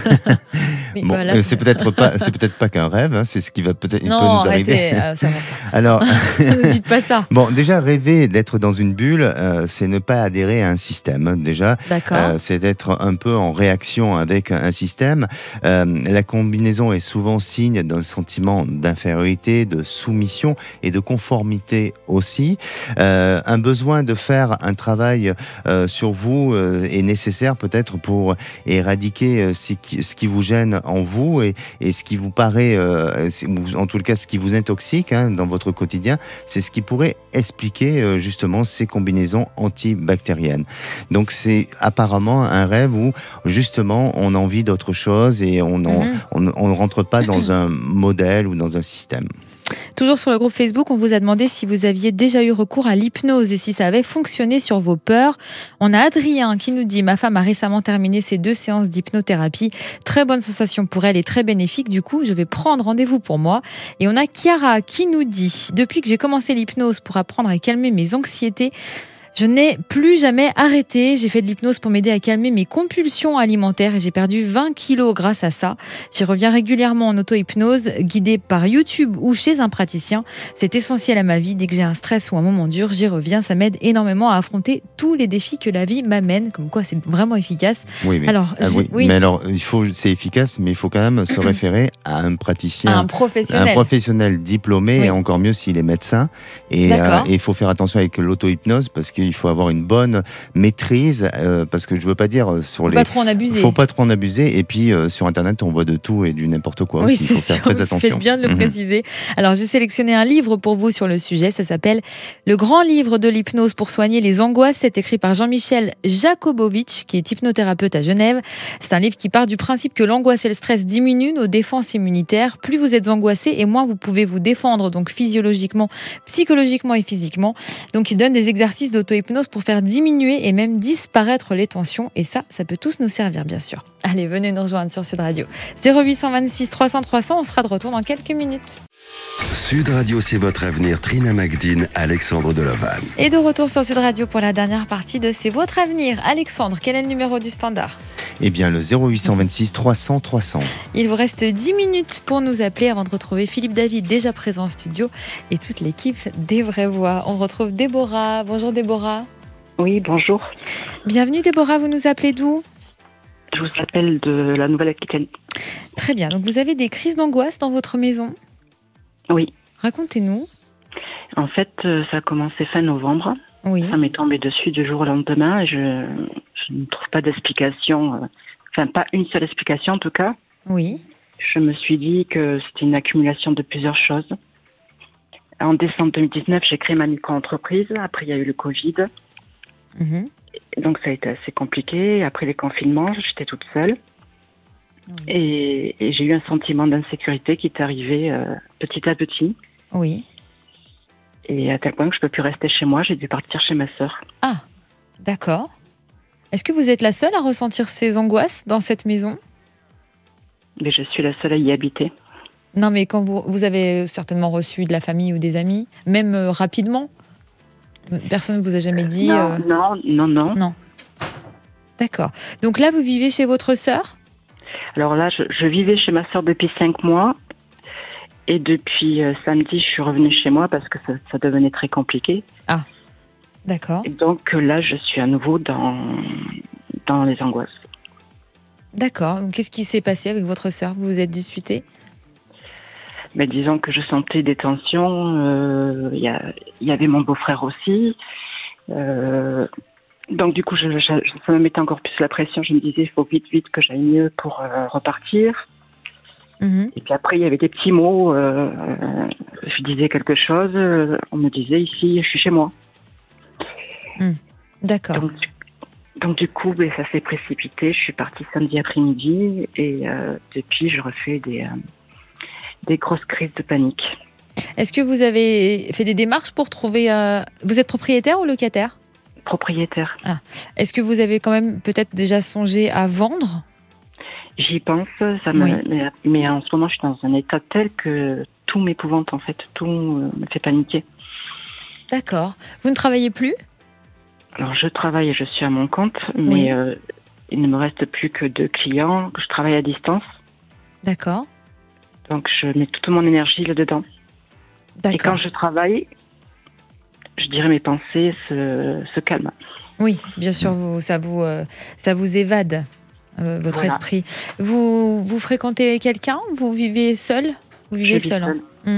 Bon, voilà. c'est peut-être pas qu'un rêve, hein, c'est ce qui va peut-être nous arriver. Ça va pas. Alors, ne dites pas ça. Bon, déjà rêver d'être dans une bulle, c'est ne pas adhérer à un système. Hein, déjà, c'est d'être un peu en réaction avec un système. La combinaison est souvent signe d'un sentiment d'infériorité, de soumission et de conformité aussi. Un besoin de faire un travail sur vous est nécessaire peut-être pour éradiquer ce qui vous gêne en vous et ce qui vous paraît, ou en tout cas ce qui vous intoxique dans votre quotidien, c'est ce qui pourrait expliquer justement ces combinaisons antibactériennes. Donc c'est apparemment un rêve où justement on a envie d'autre chose et on ne rentre pas dans un modèle ou dans un système. Toujours sur le groupe Facebook, on vous a demandé si vous aviez déjà eu recours à l'hypnose et si ça avait fonctionné sur vos peurs. On a Adrien qui nous dit: ma femme a récemment terminé ses 2 séances d'hypnothérapie. Très bonne sensation pour elle et très bénéfique. Du coup, je vais prendre rendez-vous pour moi. Et on a Chiara qui nous dit: depuis que j'ai commencé l'hypnose pour apprendre à calmer mes anxiétés, je n'ai plus jamais arrêté. J'ai fait de l'hypnose pour m'aider à calmer mes compulsions alimentaires et j'ai perdu 20 kilos grâce à ça. J'y reviens régulièrement en auto-hypnose, guidée par YouTube ou chez un praticien. C'est essentiel à ma vie. Dès que j'ai un stress ou un moment dur, j'y reviens. Ça m'aide énormément à affronter tous les défis que la vie m'amène. Comme quoi, c'est vraiment efficace. Oui, mais alors, mais alors, c'est efficace, mais il faut quand même se référer à un praticien, un professionnel diplômé, et encore mieux s'il est médecin. Et il faut faire attention avec l'auto-hypnose parce qu'il faut avoir une bonne maîtrise, parce que je veux pas dire sur les... Faut pas trop en abuser. Faut pas trop en abuser. Et puis sur Internet, on voit de tout et du n'importe quoi aussi. Il faut faire très attention. Faites bien de le préciser. Alors j'ai sélectionné un livre pour vous sur le sujet. Ça s'appelle Le grand livre de l'hypnose pour soigner les angoisses. C'est écrit par Jean-Michel Jakobowicz, qui est hypnothérapeute à Genève. C'est un livre qui part du principe que l'angoisse et le stress diminuent nos défenses immunitaires. Plus vous êtes angoissé et moins vous pouvez vous défendre, donc physiologiquement, psychologiquement et physiquement. Donc il donne des exercices d'auto-hypnose pour faire diminuer et même disparaître les tensions. Et ça peut tous nous servir, bien sûr. Allez, venez nous rejoindre sur Sud Radio. 0826 300 300, on sera de retour dans quelques minutes. Sud Radio, c'est votre avenir. Trina Magdine, Alexandre Delevan. Et de retour sur Sud Radio pour la dernière partie de C'est votre avenir. Alexandre, quel est le numéro du standard? Eh bien, le 0826 300 300. Il vous reste 10 minutes pour nous appeler avant de retrouver Philippe David, déjà présent en studio, et toute l'équipe des Vraies Voix. On retrouve Déborah. Bonjour Déborah. Oui, bonjour. Bienvenue Déborah, vous nous appelez d'où? Je vous appelle de la Nouvelle-Aquitaine. Très bien, donc vous avez des crises d'angoisse dans votre maison? Oui. Racontez-nous. En fait, ça a commencé fin novembre. Oui. Ça m'est tombé dessus du jour au lendemain et je ne trouve pas d'explication, pas une seule explication en tout cas. Oui. Je me suis dit que c'était une accumulation de plusieurs choses. En décembre 2019, j'ai créé ma micro-entreprise. Après, il y a eu le Covid. Mhm. Donc, ça a été assez compliqué. Après les confinements, j'étais toute seule. Oui. Et j'ai eu un sentiment d'insécurité qui est arrivé petit à petit. Oui. Et à tel point que je ne peux plus rester chez moi, j'ai dû partir chez ma sœur. Ah, d'accord. Est-ce que vous êtes la seule à ressentir ces angoisses dans cette maison ? Mais je suis la seule à y habiter. Non, mais quand vous avez certainement reçu de la famille ou des amis, même rapidement. Personne ne vous a jamais dit... Non. D'accord. Donc là, vous vivez chez votre sœur ? Alors là, je vivais chez ma sœur depuis 5 mois. Et depuis samedi, je suis revenue chez moi parce que ça devenait très compliqué. Ah, d'accord. Et donc là, je suis à nouveau dans les angoisses. D'accord. Donc, qu'est-ce qui s'est passé avec votre sœur ? Vous vous êtes disputés ? Mais disons que je sentais des tensions. Il y avait mon beau-frère aussi. Donc du coup, ça me mettait encore plus la pression. Je me disais, il faut vite que j'aille mieux pour repartir. Mhm. Et puis après, il y avait des petits mots. Je disais quelque chose. On me disait, ici, je suis chez moi. D'accord. Donc du coup, ça s'est précipité. Je suis partie samedi après-midi. Et depuis, je refais des grosses crises de panique. Est-ce que vous avez fait des démarches pour trouver... Vous êtes propriétaire ou locataire ? Propriétaire. Ah. Est-ce que vous avez quand même peut-être déjà songé à vendre ? J'y pense, Oui. mais en ce moment, je suis dans un état tel que tout m'épouvante, en fait. Tout me fait paniquer. D'accord. Vous ne travaillez plus ? Alors, je travaille et je suis à mon compte, mais Oui. il ne me reste plus que 2 clients. Je travaille à distance, D'accord. donc je mets toute mon énergie là-dedans. D'accord. Et quand je travaille, je dirais mes pensées se calment. Oui, bien sûr, ça vous évade votre Voilà. esprit. Vous fréquentez quelqu'un ? Vous vivez seul ? Vous vivez Je vis seul, hein ?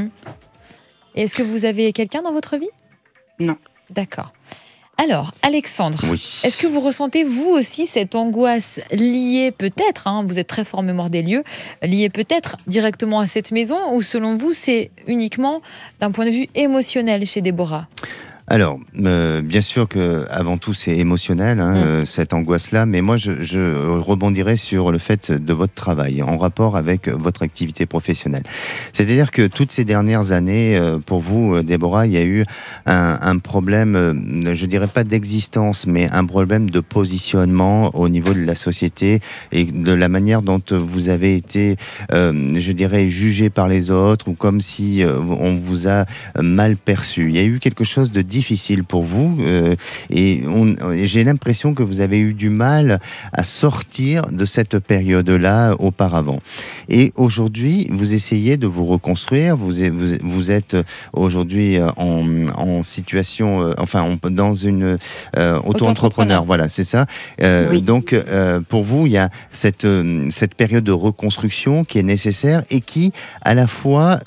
Et est-ce que vous avez quelqu'un dans votre vie ? Non. D'accord. Alors, Alexandre, Oui. est-ce que vous ressentez, vous aussi, cette angoisse liée peut-être, vous êtes très fort mémoire des lieux, liée peut-être directement à cette maison, ou selon vous, c'est uniquement d'un point de vue émotionnel chez Déborah ? Alors, bien sûr que avant tout c'est émotionnel, cette angoisse-là, mais moi je rebondirais sur le fait de votre travail en rapport avec votre activité professionnelle. C'est-à-dire que toutes ces dernières années, pour vous, Déborah, il y a eu un problème, je dirais pas d'existence, mais un problème de positionnement au niveau de la société et de la manière dont vous avez été, je dirais, jugé par les autres, ou comme si on vous a mal perçu. Il y a eu quelque chose de difficile pour vous et j'ai l'impression que vous avez eu du mal à sortir de cette période-là auparavant. Et aujourd'hui, vous essayez de vous reconstruire. Vous êtes aujourd'hui en situation, dans une auto-entrepreneur. Voilà, c'est ça. Oui. Donc, pour vous, il y a cette période de reconstruction qui est nécessaire et qui, à la fois,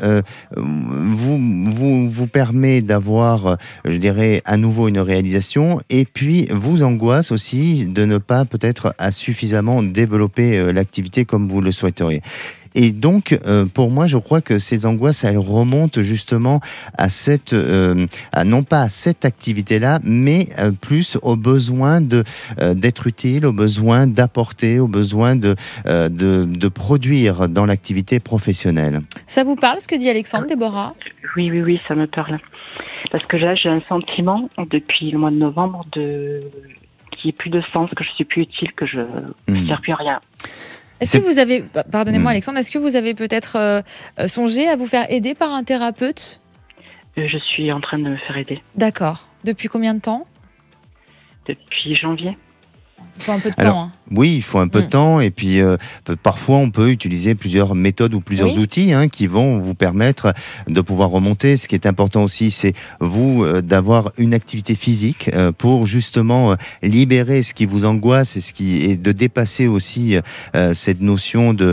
vous permet d'avoir, je dirais, à nouveau une réalisation, et puis vous angoisse aussi de ne pas peut-être suffisamment développer l'activité comme vous le souhaiteriez. Et donc, pour moi, je crois que ces angoisses, elles remontent justement à non pas à cette activité-là, mais plus au besoin d'être utile, au besoin d'apporter, au besoin de produire dans l'activité professionnelle. Ça vous parle, ce que dit Alexandre, Déborah ? Oui, ça me parle. Parce que là, j'ai un sentiment, depuis le mois de novembre, qu'il n'y ait plus de sens, que je suis plus utile, que je ne sers plus à rien. Est-ce que vous avez, pardonnez-moi Alexandre, est-ce que vous avez peut-être songé à vous faire aider par un thérapeute ? Je suis en train de me faire aider. D'accord. Depuis combien de temps ? Depuis janvier. Il faut un peu de temps. Hein. Oui, il faut un peu de temps et puis parfois on peut utiliser plusieurs méthodes ou plusieurs outils qui vont vous permettre de pouvoir remonter. Ce qui est important aussi, c'est d'avoir une activité physique pour justement libérer ce qui vous angoisse et de dépasser aussi cette notion de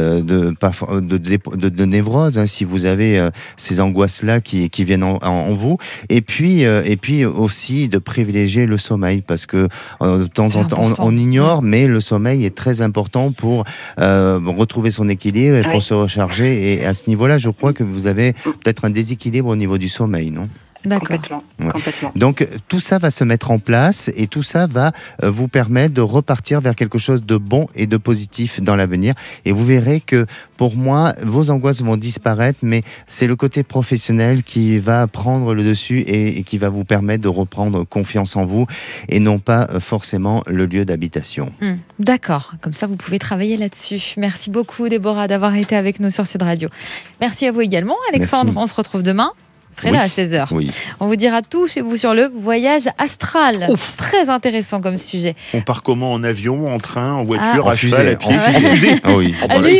névrose, si vous avez ces angoisses-là qui viennent en vous. Et puis aussi de privilégier le sommeil parce que de temps en temps on ignore, mais le sommeil est très important pour retrouver son équilibre et pour se recharger. Et à ce niveau-là, je crois que vous avez peut-être un déséquilibre au niveau du sommeil, non ? D'accord. Complètement. Donc tout ça va se mettre en place et tout ça va vous permettre de repartir vers quelque chose de bon et de positif dans l'avenir. Et vous verrez que pour moi, vos angoisses vont disparaître, mais c'est le côté professionnel qui va prendre le dessus et qui va vous permettre de reprendre confiance en vous et non pas forcément le lieu d'habitation. D'accord, comme ça vous pouvez travailler là-dessus. Merci beaucoup Déborah d'avoir été avec nous sur Sud Radio. Merci à vous également Alexandre, on se retrouve demain. Vous serez là à 16h. Oui. On vous dira tout chez vous sur le voyage astral. Très intéressant comme sujet. On part comment ? En avion, en train, en voiture, à cheval, à pied ? En fusée. Il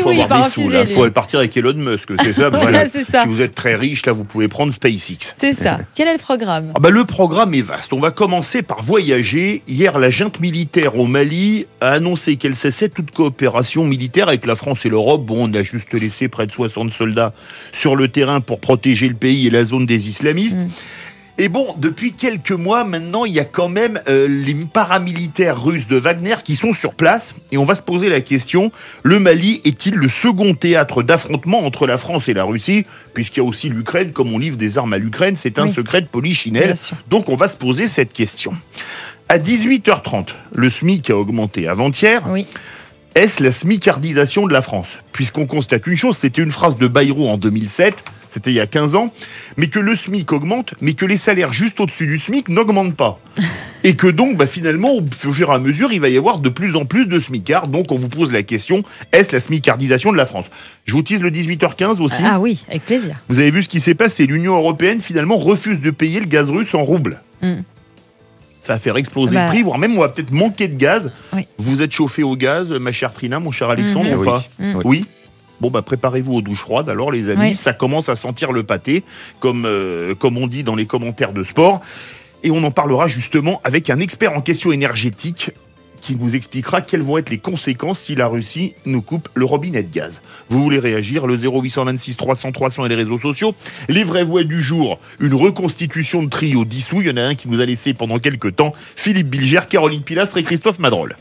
faut partir avec Elon Musk, c'est ça. C'est ça. Si vous êtes très riche, là, vous pouvez prendre SpaceX. C'est ça. Quel est le programme ? Le programme est vaste. On va commencer par voyager. Hier, la junte militaire au Mali a annoncé qu'elle cessait toute coopération militaire avec la France et l'Europe. On a juste laissé près de 60 soldats sur le terrain pour protéger le pays et la zone des islamistes. Et depuis quelques mois maintenant, il y a quand même les paramilitaires russes de Wagner qui sont sur place. Et on va se poser la question, le Mali est-il le second théâtre d'affrontement entre la France et la Russie ? Puisqu'il y a aussi l'Ukraine, comme on livre des armes à l'Ukraine, c'est un secret de polichinelle. Donc on va se poser cette question. À 18h30, le SMIC a augmenté avant-hier. Est-ce la smicardisation de la France ? Puisqu'on constate une chose, c'était une phrase de Bayrou en 2007, c'était il y a 15 ans, mais que le SMIC augmente, mais que les salaires juste au-dessus du SMIC n'augmentent pas. Et que donc, finalement, au fur et à mesure, il va y avoir de plus en plus de smicards. Donc, on vous pose la question, est-ce la smicardisation de la France ? Je vous tease le 18h15 aussi. Ah oui, avec plaisir. Vous avez vu ce qui s'est passé, l'Union européenne, finalement, refuse de payer le gaz russe en roubles. Ça va faire exploser le prix, voire même on va peut-être manquer de gaz. Vous êtes chauffé au gaz, ma chère Trina, mon cher Alexandre, ou pas ? Oui. Préparez-vous aux douches froides, alors les amis, ça commence à sentir le pâté, comme on dit dans les commentaires de sport. Et on en parlera justement avec un expert en questions énergétiques qui nous expliquera quelles vont être les conséquences si la Russie nous coupe le robinet de gaz. Vous voulez réagir ? Le 0826 300 300 et les réseaux sociaux. Les vraies voix du jour, une reconstitution de trio dissous. Il y en a un qui nous a laissé pendant quelques temps, Philippe Bilger, Caroline Pilastre et Christophe Madrol.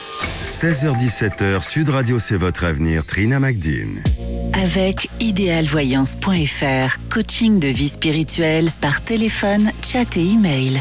16h-17h, Sud Radio, c'est votre avenir, Trina Magdine. Avec idéalvoyance.fr, coaching de vie spirituelle par téléphone, chat et email.